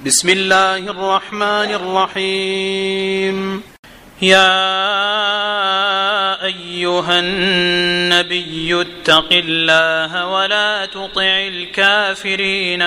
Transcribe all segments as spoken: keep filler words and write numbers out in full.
بسم الله الرحمن الرحيم. يا أيها النبي اتق الله ولا تطع الكافرين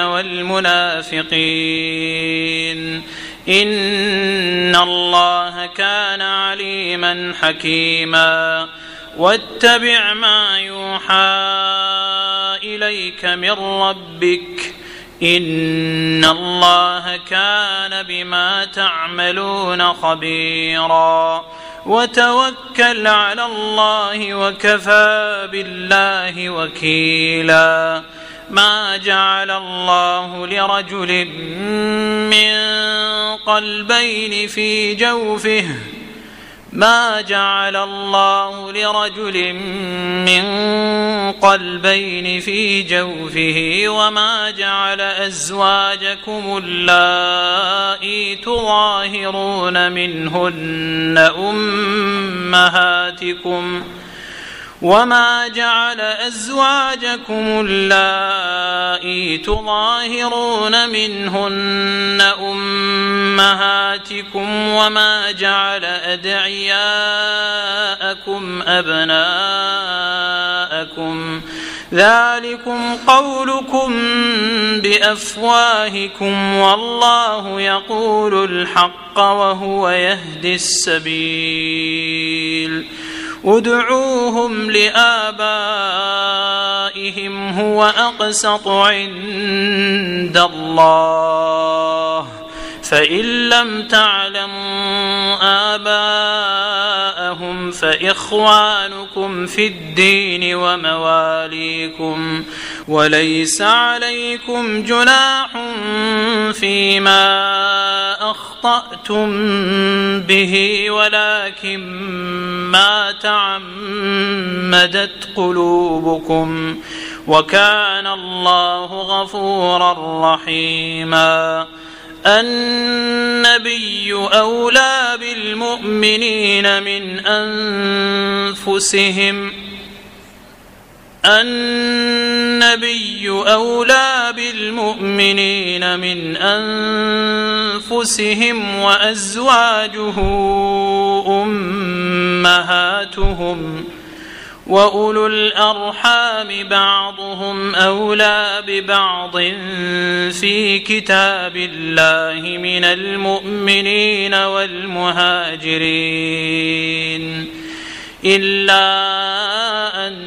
والمنافقين إن الله كان عليما حكيما. واتبع ما يوحى إليك من ربك إن الله كان بما تعملون خبيرا. وتوكل على الله وكفى بالله وكيلا. ما جعل الله لرجل من قلبين في جوفه ما جعل الله لرجل من قلبين في جوفه وما جعل أزواجكم اللائي تظاهرون منهن أمهاتكم وما جعل أزواجكم اللائي تظاهرون منهن أمهاتكم وما جعل أدعياءكم أبناءكم ذلكم قولكم بأفواهكم والله يقول الحق وهو يهدي السبيل. ادعوهم لآبائهم هو أقسط عند الله فإن لم تعلموا آباءهم فإخوانكم في الدين ومواليكم وليس عليكم جناح فيما أخطأتم به ولكن ما تعمدت قلوبكم وكان الله غفورا رحيما. النبي أولى بالمؤمنين من أنفسهم النبي أولى بالمؤمنين من أنفسهم وأزواجه أمهاتهم وأولو الأرحام بعضهم أولى ببعض في كتاب الله من المؤمنين والمهاجرين إلا أن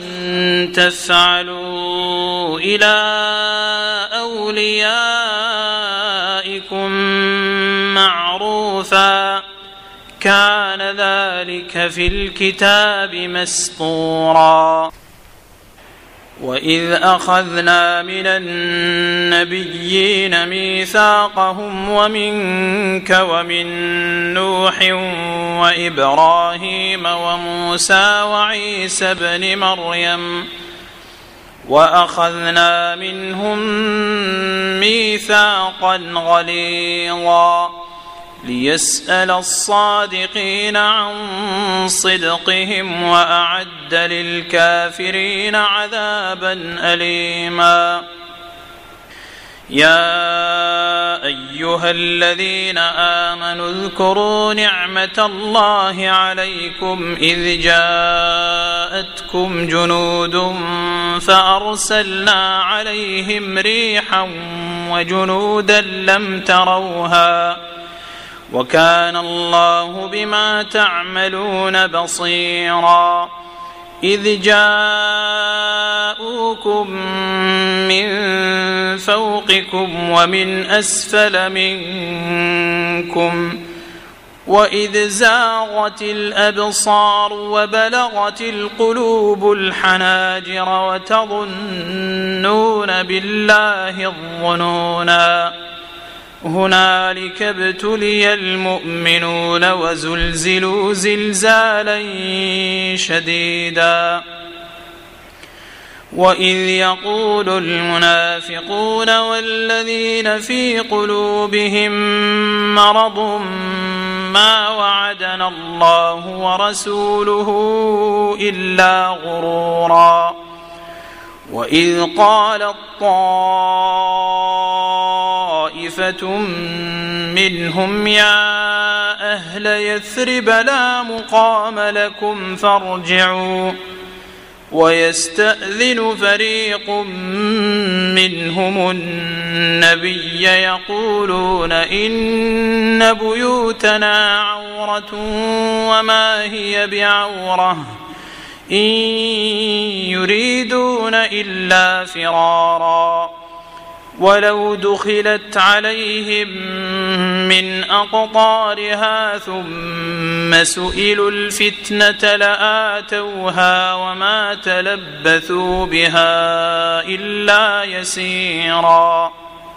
تفعلوا إلى أوليائكم معروفا كان ذلك في الكتاب مسطورا. وإذ أخذنا من النبيين ميثاقهم ومنك ومن نوح وإبراهيم وموسى وعيسى ابن مريم وأخذنا منهم ميثاقا غليظا ليسأل الصادقين عن صدقهم وأعد للكافرين عذابا أليما. يا أيها الذين آمنوا اذكروا نعمة الله عليكم إذ جاءتكم جنود فأرسلنا عليهم ريحا وجنودا لم تروها وكان الله بما تعملون بصيرا. إذ جاءوكم من فوقكم ومن أسفل منكم وإذ زاغت الأبصار وبلغت القلوب الحناجر وتظنون بالله الظنونا هنالك ابتلي المؤمنون وزلزلوا زلزالا شديدا. وإذ يقول المنافقون والذين في قلوبهم مرض ما وعدنا الله ورسوله إلا غرورا وإذ قالت طائفة منهم يا أهل يثرب لا مقام لكم فارجعوا ويستأذن فريق منهم النبي يقولون إن بيوتنا عورة وما هي بعورة إن يريدون إلا فرارا ولو دخلت عليهم من أقطارها ثم سئلوا الفتنة لآتوها وما تلبثوا بها إلا يسيرا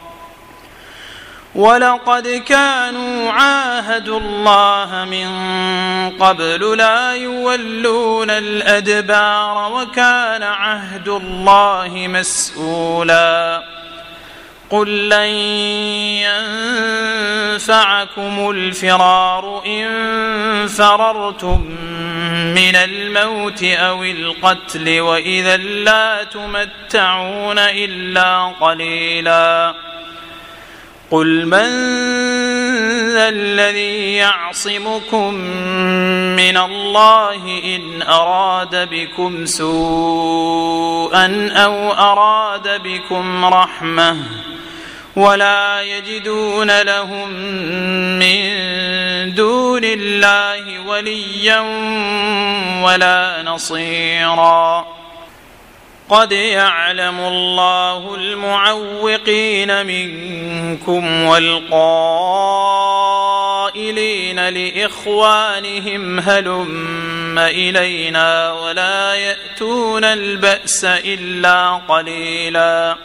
ولقد كانوا عاهدوا الله من قبل لا يولون الأدبار وكان عهد الله مسؤولا قل لن ينفعكم الفرار إن فررتم من الموت أو القتل وإذا لا تمتعون إلا قليلا قل من ذا الذي يعصمكم من الله إن أراد بكم سوءا أو أراد بكم رحمة ولا يجدون لهم من دون الله وليا ولا نصيرا قد يعلم الله المعوقين منكم والقائلين لإخوانهم هلم إلينا ولا يأتون البأس إلا قليلا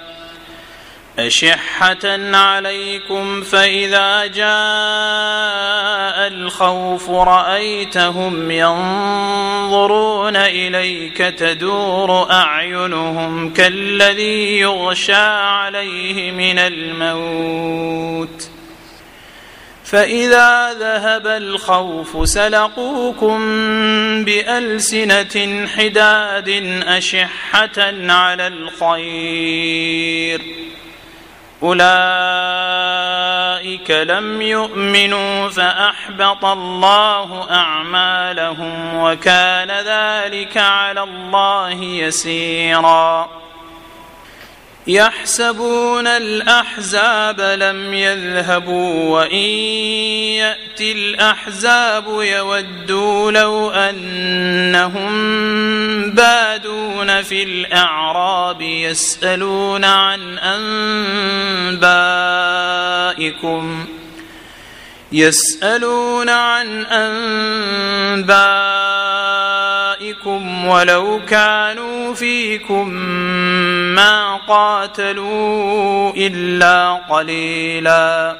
أشحة عليكم فإذا جاء الخوف رأيتهم ينظرون إليك تدور أعينهم كالذي يغشى عليه من الموت فإذا ذهب الخوف سلقوكم بألسنة حداد أشحة على الخير أولئك لم يؤمنوا فأحبط الله أعمالهم وكان ذلك على الله يسيرا يحسبون الأحزاب لم يذهبوا وإن يأتي الأحزاب يودوا لو أنهم بادون في الأعراب يسألون عن أنبائكم يسألون عن أنبائكم ولو كانوا فيكم ما قاتلوا إلا قليلا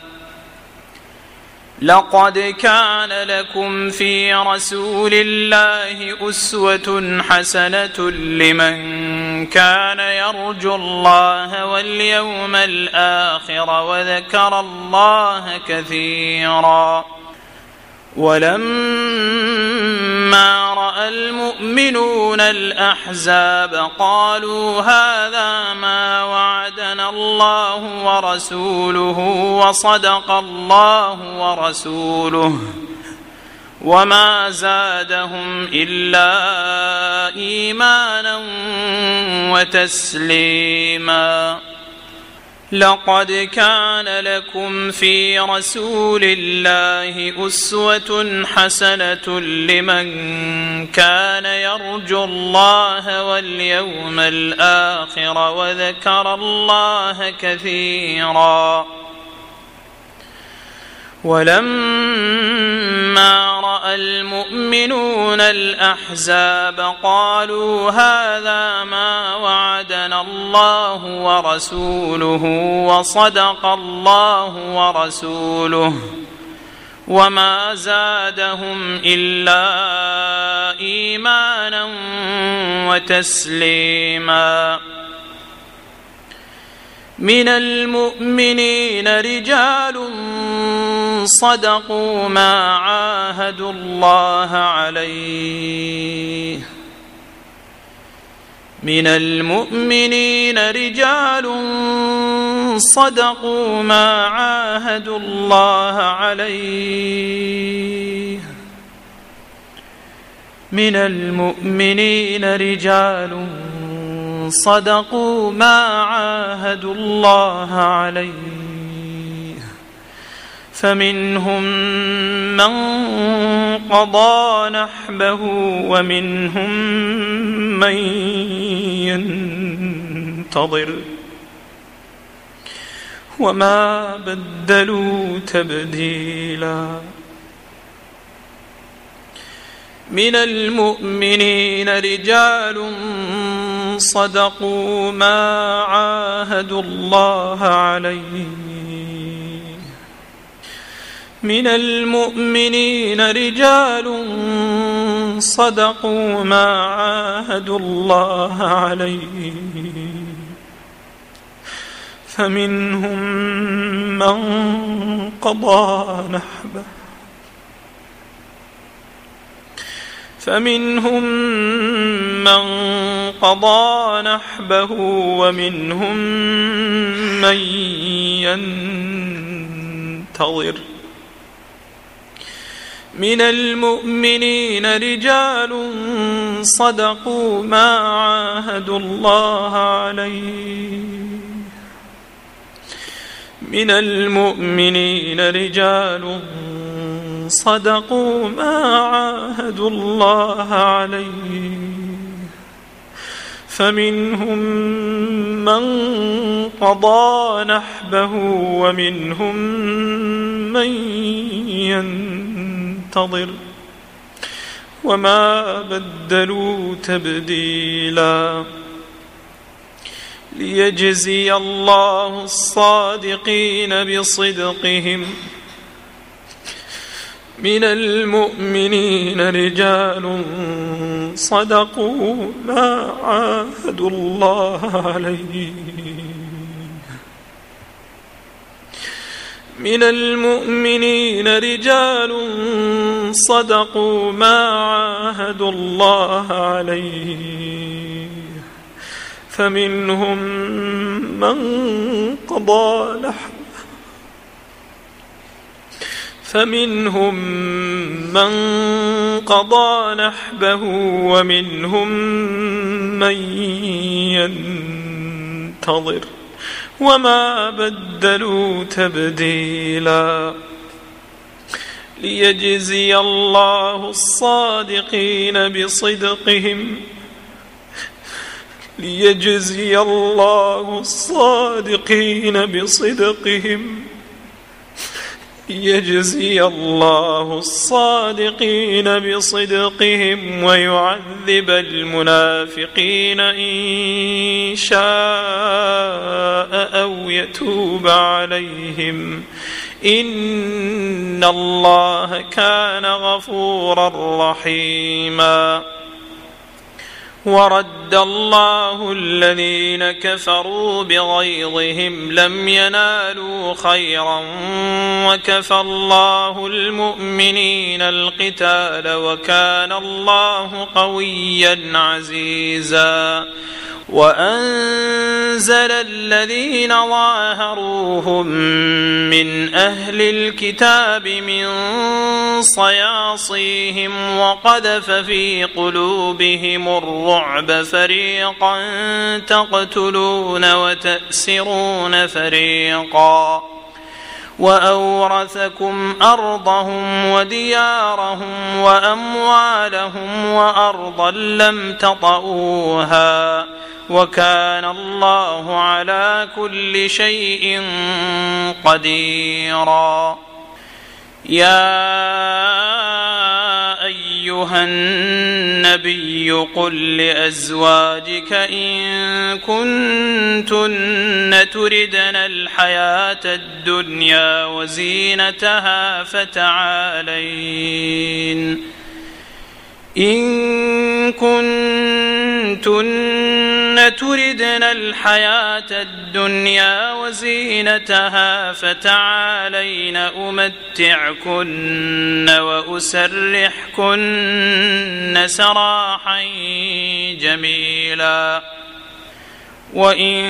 لقد كان لكم في رسول الله أسوة حسنة لمن كان يرجو الله واليوم الآخر وذكر الله كثيرا ولما رأى المؤمنون الأحزاب قالوا هذا ما وعدنا الله ورسوله وصدق الله ورسوله وما زادهم إلا إيمانا وتسليما لقد كان لكم في رسول الله أسوة حسنة لمن كان يرجو الله واليوم الآخر وذكر الله كثيرا ولما رأى المؤمنون الأحزاب قالوا هذا ما وعدنا الله ورسوله وصدق الله ورسوله وما زادهم إلا إيمانا وتسليما من المؤمنين رجال صدقوا ما عاهدوا الله عليه من المؤمنين رجال صدقوا ما عاهدوا الله عليه من المؤمنين رجال صدقوا ما عاهدوا الله عليه فمنهم من قضى نحبه ومنهم من ينتظر وما بدلوا تبديلا من المؤمنين رجال صدقوا ما عاهدوا الله عليه من المؤمنين رجال صدقوا ما عاهدوا الله عليه فمنهم من قضى نحبه فمنهم من قضى نحبه ومنهم من ينتظر من المؤمنين رجال صدقوا ما عاهدوا الله عليه من المؤمنين رجال صدقوا ما عاهدوا الله عليه فمنهم من قضى نحبه ومنهم من ينتظر وما بدلوا تبديلا ليجزي الله الصادقين بصدقهم من المؤمنين رجال صدقوا ما عاهدوا الله عليه من المؤمنين رجال صدقوا ما عاهدوا الله عليه فمنهم من قضى نحبه فمنهم من قضى نحبه ومنهم من ينتظر وما بدلوا تبديلا ليجزي الله الصادقين بصدقهم ليجزي الله الصادقين بصدقهم يجزي الله الصادقين بصدقهم ويعذب المنافقين إن شاء أو يتوب عليهم إن الله كان غفورا رحيما ورد الله الذين كفروا بغيظهم لم ينالوا خيرا وكفى الله المؤمنين القتال وكان الله قويا عزيزا وأنزل الذين ظاهروهم من أهل الكتاب من صياصيهم وقذف في قلوبهم الرعب فريقا تقتلون وتأسرون فريقا وأورثكم أرضهم وديارهم وأموالهم وأرضا لم تطئوها وكان الله على كل شيء قديرا يا أيها النبي قل لأزواجك إن كنتن تردن الحياة الدنيا وزينتها فتعالين إن كنتن تردن الحياة الدنيا وزينتها فتعالين أمتعكن وأسرحكن سراحا جميلا وإن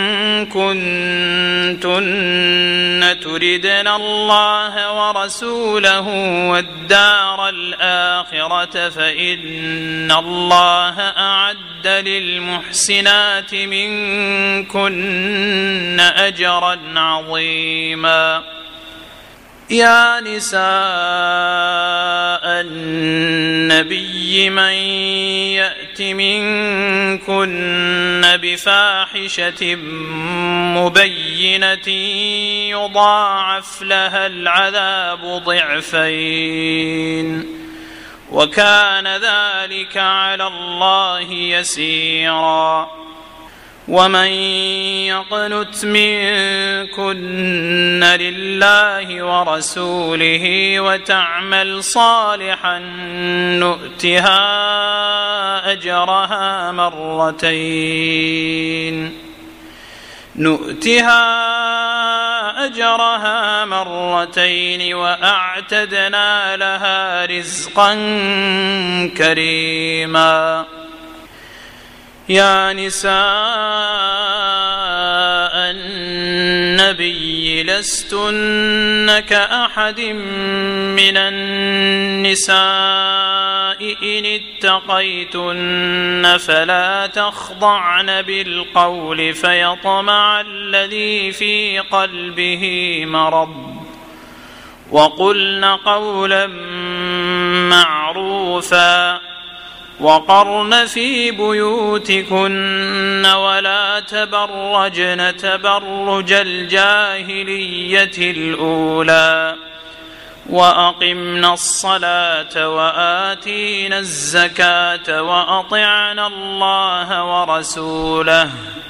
كنتن تردن الله ورسوله والدار الآخرة فإن الله أعد للمحسنات منكن أجرا عظيما يا نساء النبي من يأت منكن بفاحشة مبينة يضاعف لها العذاب ضعفين وكان ذلك على الله يسيرا ومن يقنت منكن لله ورسوله وتعمل صالحا نؤتها أجرها مرتين نؤتها أجرها مرتين وأعتدنا لها رزقا كريما يا نساء النبي لستن كأحد من النساء إن اتقيتن فلا تخضعن بالقول فيطمع الذي في قلبه مرض وقلن قولا معروفا وقرن في بيوتكن ولا تبرجن تبرج الجاهلية الأولى وأقمنا الصلاة وآتينا الزكاة وأطعنا الله ورسوله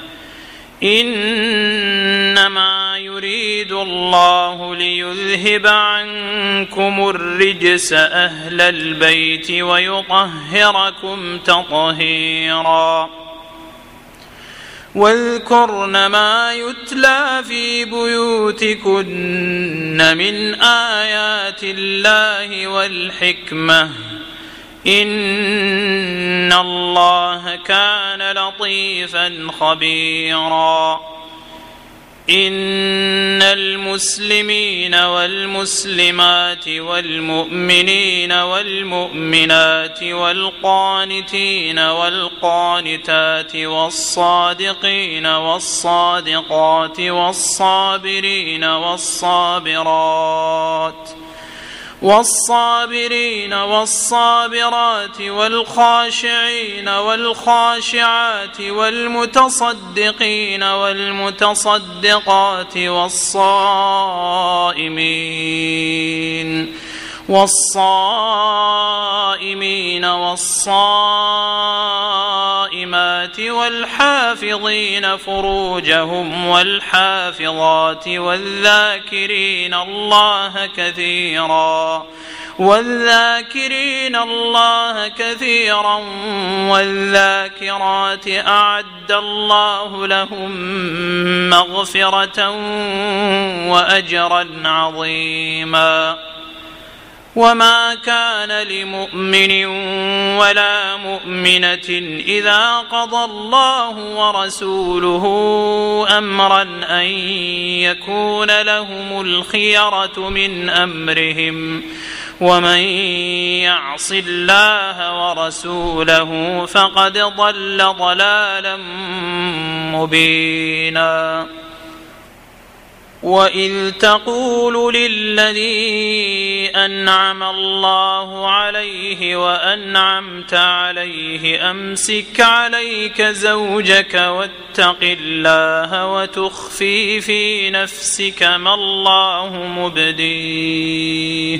إنما يريد الله ليذهب عنكم الرجس أهل البيت ويطهركم تطهيرا واذكرن ما يتلى في بيوتكن من آيات الله والحكمة إن الله كان لطيفا خبيرا إن المسلمين والمسلمات والمؤمنين والمؤمنات والقانتين والقانتات والصادقين والصادقات والصابرين والصابرات والصابرين والصابرات والخاشعين والخاشعات والمتصدقين والمتصدقات والصائمين والصائمين والصائمات والحافظين فروجهم والحافظات والذاكرين الله كثيرا والذاكرين الله كثيرا والذاكرات أعد الله لهم مغفرة وأجرا عظيما وما كان لمؤمن ولا مؤمنة إذا قضى الله ورسوله أمرا أن يكون لهم الخيرة من أمرهم ومن يعص الله ورسوله فقد ضل ضلالا مبينا وإذ تقول للذي أنعم الله عليه وأنعمت عليه أمسك عليك زوجك واتق الله وتخفي في نفسك ما الله مبديه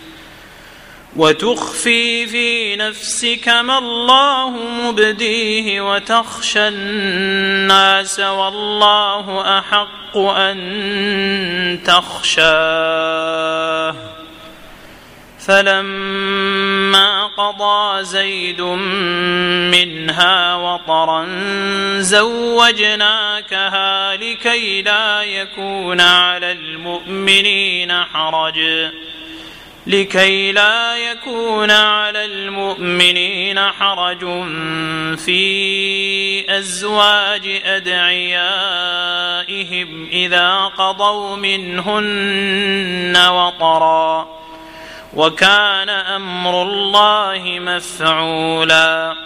وتخفي في نفسك ما الله مبديه وتخشى الناس والله أحق أن تخشاه فلما قضى زيد منها وطرا زوجناكها لكي لا يكون على المؤمنين حرج لكي لا يكون على المؤمنين حرج في أزواج أدعيائهم إذا قضوا منهن وطرا وكان أمر الله مفعولا.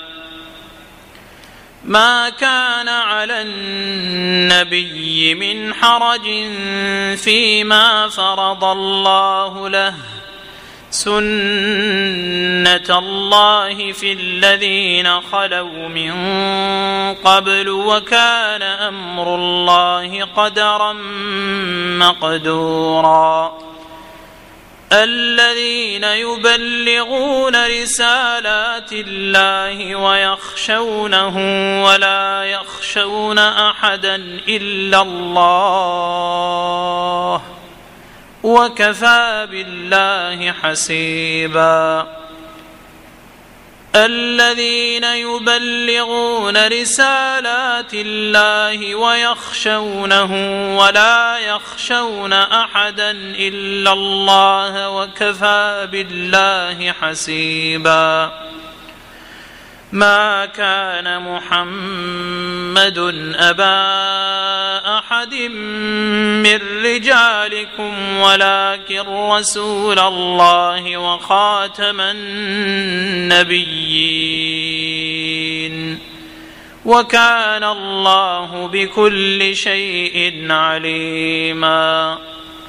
ما كان على النبي من حرج فيما فرض الله له سنة الله في الذين خلوا من قبل وكان أمر الله قدرا مقدورا. الذين يبلغون رسالات الله ويخشونه ولا يخشون أحدا إلا الله وكفى بالله حسيبا. الذين يبلغون رسالات الله ويخشونه ولا يخشون أحدا إلا الله وكفى بالله حسيبا. ما كان محمد أبا أحد من رجالكم ولكن رسول الله وخاتم النبيين وكان الله بكل شيء عليما.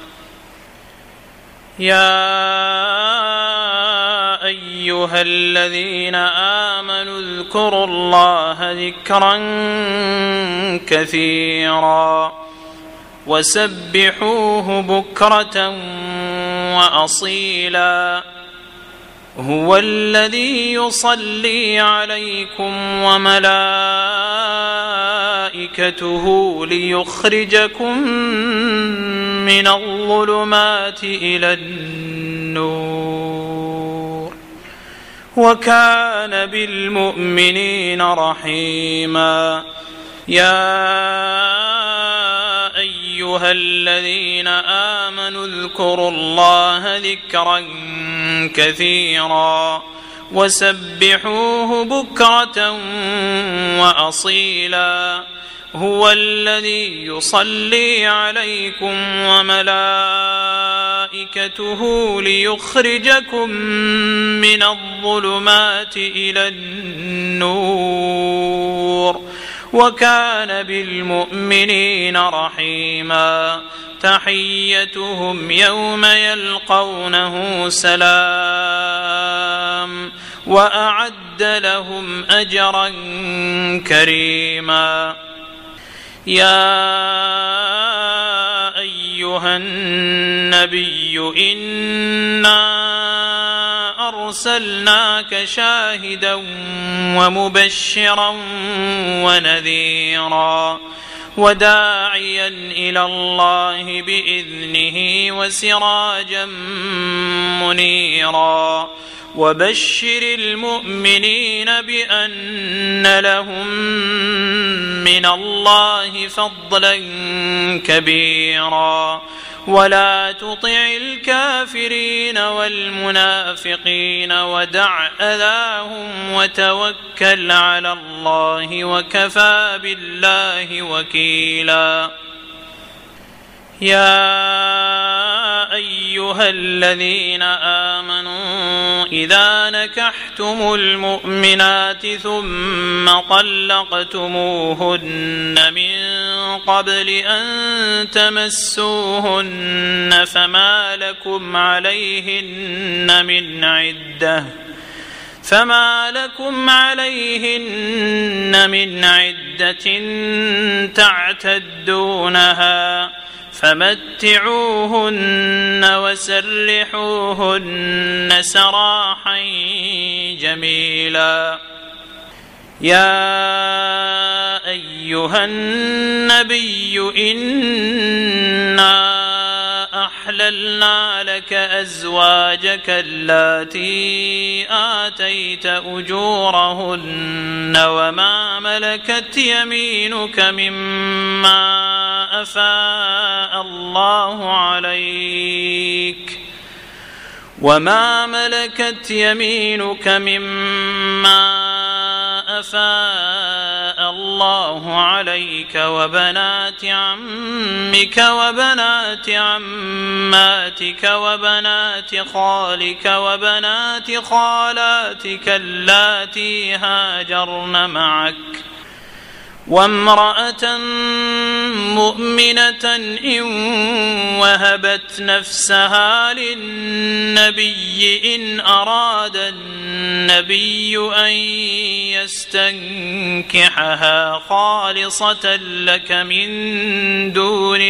يا أيها الذين آمنوا اذكروا الله ذكرا كثيرا وسبحوه بكرة وأصيلا. هو الذي يصلي عليكم وملائكته ليخرجكم من الظلمات إلى النور وكان بالمؤمنين رحيما. يا أيها الذين آمنوا اذكروا الله ذكرا كثيرا وسبحوه بكرة وأصيلا. هو الذي يصلي عليكم وملائكته ليخرجكم من الظلمات إلى النور وكان بالمؤمنين رحيما. تحيتهم يوم يلقونه سلام وأعد لهم أجرا كريما. يا أيها النبي إنا أرسلناك شاهدا ومبشرا ونذيرا وداعيا إلى الله بإذنه وسراجا منيرا. وبشر المؤمنين بأن لهم من الله فضلا كبيرا. ولا تطع الكافرين والمنافقين ودع أذاهم وتوكل على الله وكفى بالله وكيلا. يا أيها الذين آمنوا إذا نكحتم المؤمنات ثم طلقتموهن من قبل أن تمسوهن فما لكم عليهن من عدة فما لكم عليهن من عدة تعتدونها فمتعوهن وسرحوهن سراحا جميلا. يا أيها النبي إنا أحللنا لك أزواجك اللاتي آتيت أجورهن وما ملكت يمينك مما أفاء الله عليك وما ملكت يمينك مما أفاء الله عليك وبنات عمك وبنات عماتك وبنات خالك وبنات خالاتك اللاتي هاجرن معك وامرأة مؤمنة إن وهبت نفسها للنبي إن أراد النبي أن يستنكحها خالصة لك من دون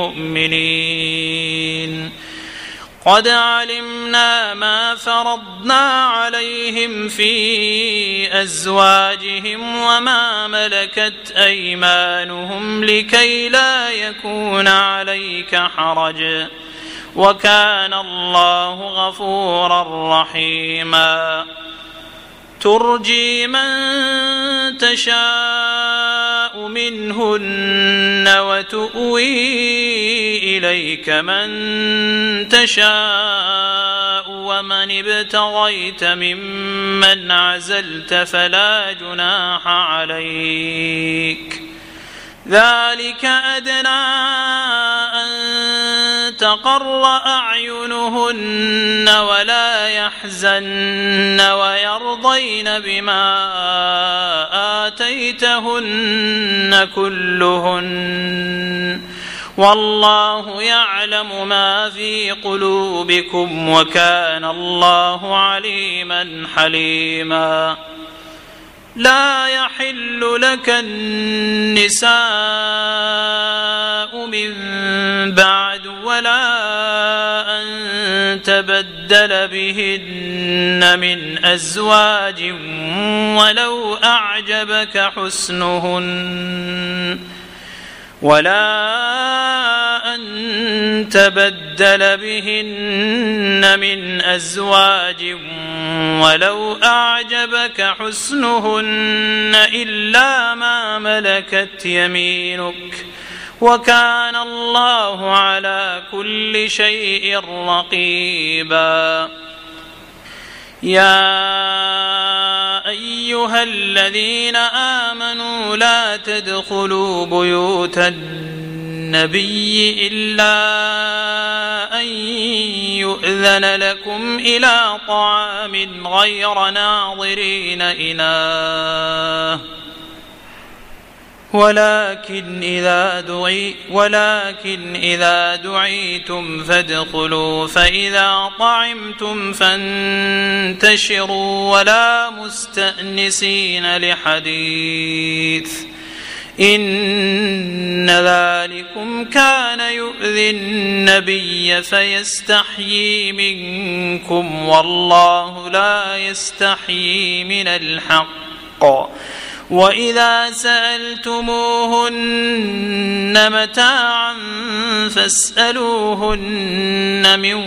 المؤمنين قد علمنا ما فرضنا عليهم في أزواجهم وما ملكت أيمانهم لكي لا يكون عليك حرج وكان الله غفورا رحيما ترجي من تشاء منهن وتؤوي إليك من تشاء ومن ابتغيت ممن عزلت فلا جناح عليك ذلك أدنى أن تقر أعينهن ولا يحزن ويرضين بما آتيتهن كلهن والله يعلم ما في قلوبكم وكان الله عليما حليما لا يحل لك النساء من بعد ولا أن تبدل بهن من أزواج ولو أعجبك حسنهن ولا أن تبدل بهن من أزواج ولو أعجبك حسنهن إلا ما ملكت يمينك وكان الله على كل شيء رقيبا يا أيها الذين آمنوا لا تدخلوا بيوت النبي إلا أن يؤذن لكم إلى طعام غير ناظرين إناه ولكن إذا دعي ولكن إذا دعيتم فادخلوا فإذا طعمتم فانتشروا ولا مستأنسين لحديث إن ذلكم كان يؤذي النبي فيستحيي منكم والله لا يستحيي من الحق وإذا سألتموهن متاعا فاسألوهن من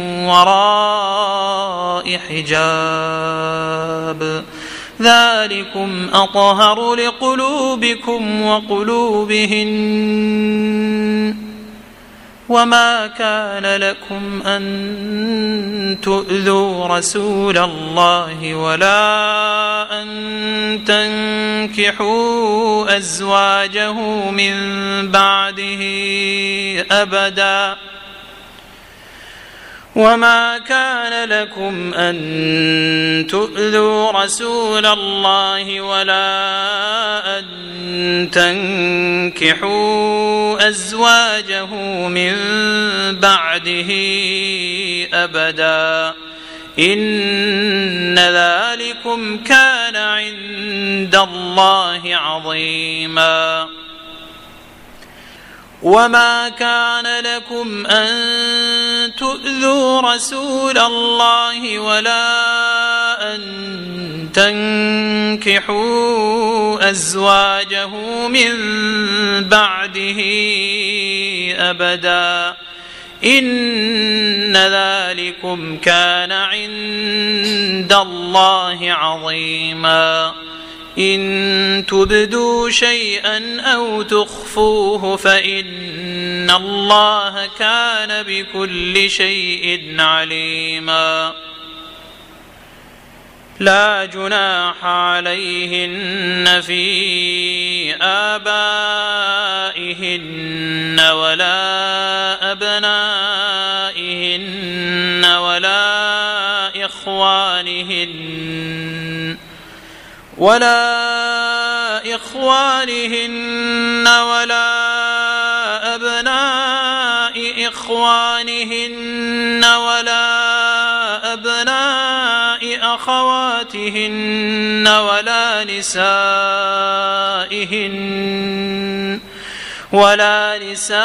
وراء حجاب ذلكم أطهر لقلوبكم وقلوبهن وما كان لكم أن تؤذوا رسول الله ولا أن تنكحوا أزواجه من بعده أبدا وما كان لكم أن تؤذوا رسول الله ولا أن تنكحوا أزواجه من بعده أبدا إن ذلكم كان عند الله عظيما وما كان لكم أن تؤذوا رسول الله ولا أن تنكحوا أزواجه من بعده أبدا إن ذلكم كان عند الله عظيما إن تبدوا شيئا أو تخفوه فإن الله كان بكل شيء عليما لا جناح عليهن في آبائهن ولا أبنائهن ولا إخوانهن ولا إخوانهن ولا أبناء إخوانهن ولا أبناء أخواتهن ولا نسائهن ولا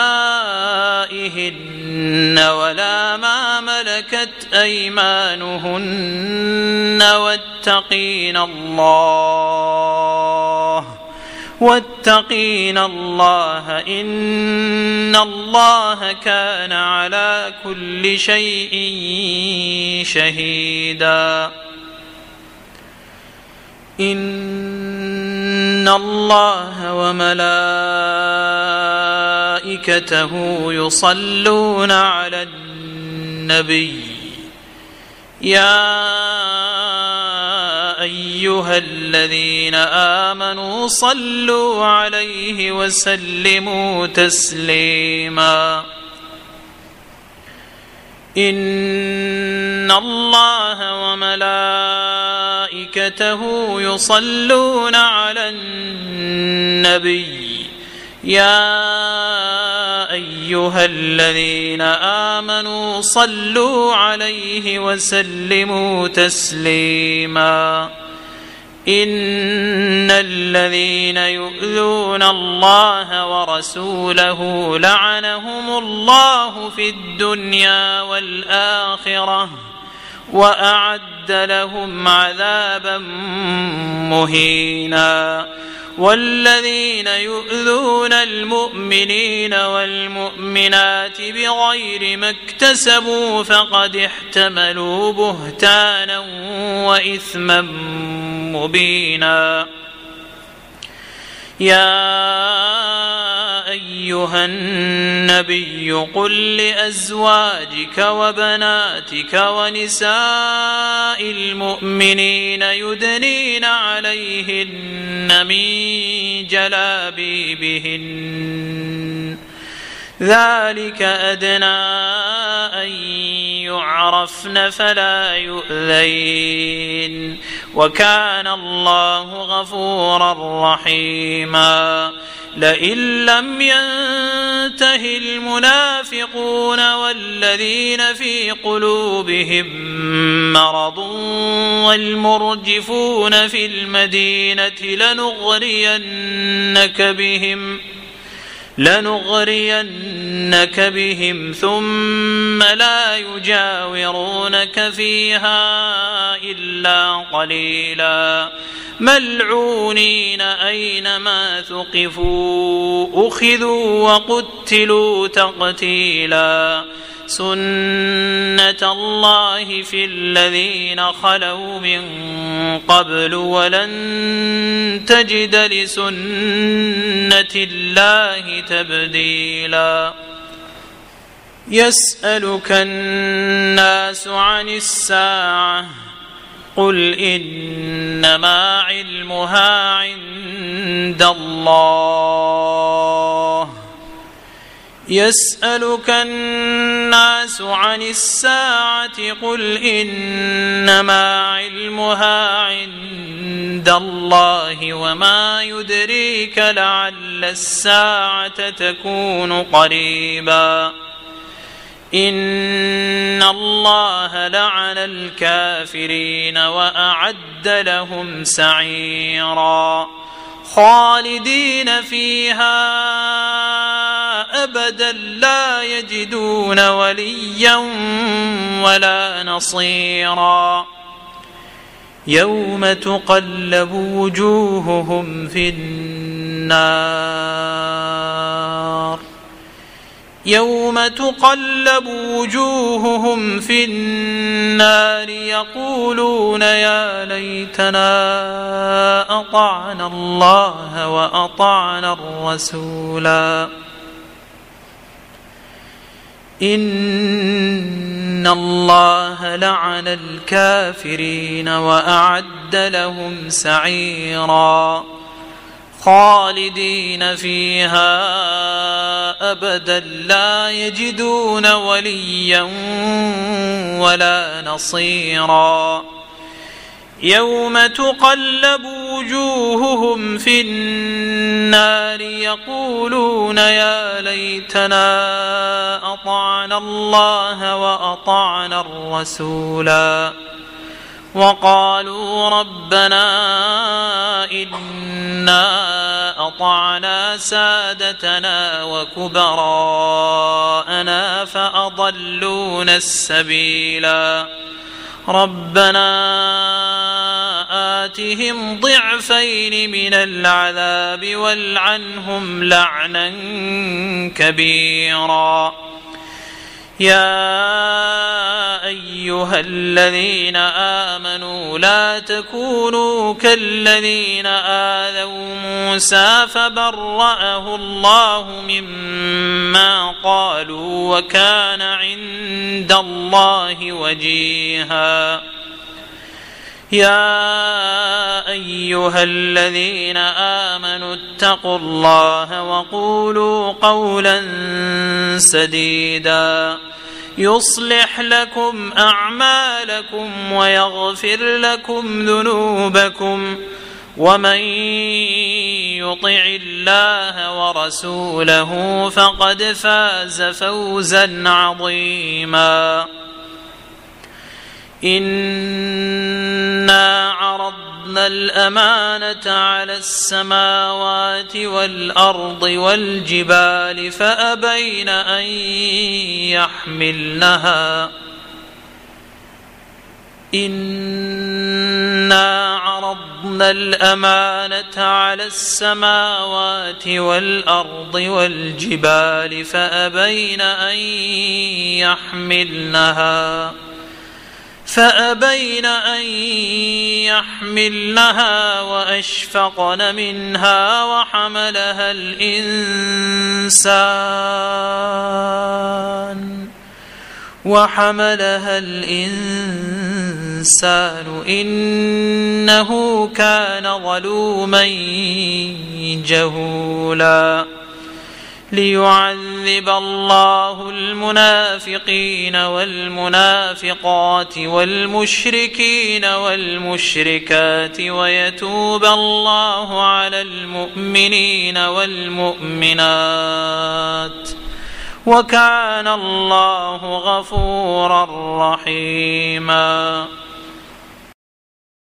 نسائهن ولا ما ملكت أيمانهن واتقين الله واتقين الله إن الله كان على كل شيء شهيدا إن الله وملائكته يصلون على النبي يا أيها الذين آمنوا صلوا عليه وسلموا تسليما إن الله وملائكته يصلون على النبي يا أيها الذين آمنوا صلوا عليه وسلموا تسليما إن الذين يؤذون الله ورسوله لعنهم الله في الدنيا والآخرة وأعد لهم عذابا مهينا والذين يؤذون المؤمنين والمؤمنات بغير ما اكتسبوا فقد احتملوا بهتانا وإثما مبينا يا أيها النبي قل لأزواجك وبناتك ونساء المؤمنين يدنين عليهن من جلابيبهن ذلك أدنى أن يعرفن فلا يؤذين وكان الله غفورا رحيما لئن لم ينته المنافقون والذين في قلوبهم مرض والمرجفون في المدينة لنغرينك بهم لنغرينك بهم ثم لا يجاورونك فيها إلا قليلا ملعونين أينما ثقفوا أخذوا وقتلوا تقتيلا سنة الله في الذين خلوا من قبل ولن تجد لسنة الله تبديلا يسألك الناس عن الساعة قل إنما علمها عند الله يسألك الناس عن الساعة قل إنما علمها عند الله وما يدريك لعل الساعة تكون قريبا إن الله لعن الكافرين وأعد لهم سعيرا خالدين فيها أبدا لا يجدون وليا ولا نصيرا يوم تقلب وجوههم في النار يوم تقلب وجوههم في النار يقولون يا ليتنا أطعنا الله وأطعنا الرسولا إن الله لعن الكافرين وأعد لهم سعيرا خالدين فيها أبدا لا يجدون وليا ولا نصيرا يوم تقلب وجوههم في النار يقولون يا ليتنا أطعنا الله وأطعنا الرسولا وقالوا ربنا إنا أطعنا سادتنا وكبراءنا فأضلونا السبيلا ربنا آتهم ضعفين من العذاب والعنهم لعنا كبيرا يا أيها الذين آمنوا لا تكونوا كالذين آذوا موسى فبرأه الله مما قالوا وكان عند الله وجيها يا أيها الذين آمنوا اتقوا الله وقولوا قولا سديدا يصلح لكم أعمالكم ويغفر لكم ذنوبكم ومن يطع الله ورسوله فقد فاز فوزا عظيما إنا عرضنا الأمانة على السماوات والأرض والجبال فأبين أن يحملنها إنا عرضنا الأمانة على السماوات والأرض والجبال فأبين أن يحملنها فأبين أن يحملنها وأشفقن منها وحملها الإنسان وحملها الإنسان إنه كان ظلوما جهولا ليعذب الله المنافقين والمنافقات والمشركين والمشركات ويتوب الله على المؤمنين والمؤمنات وكان الله غفورا رحيما.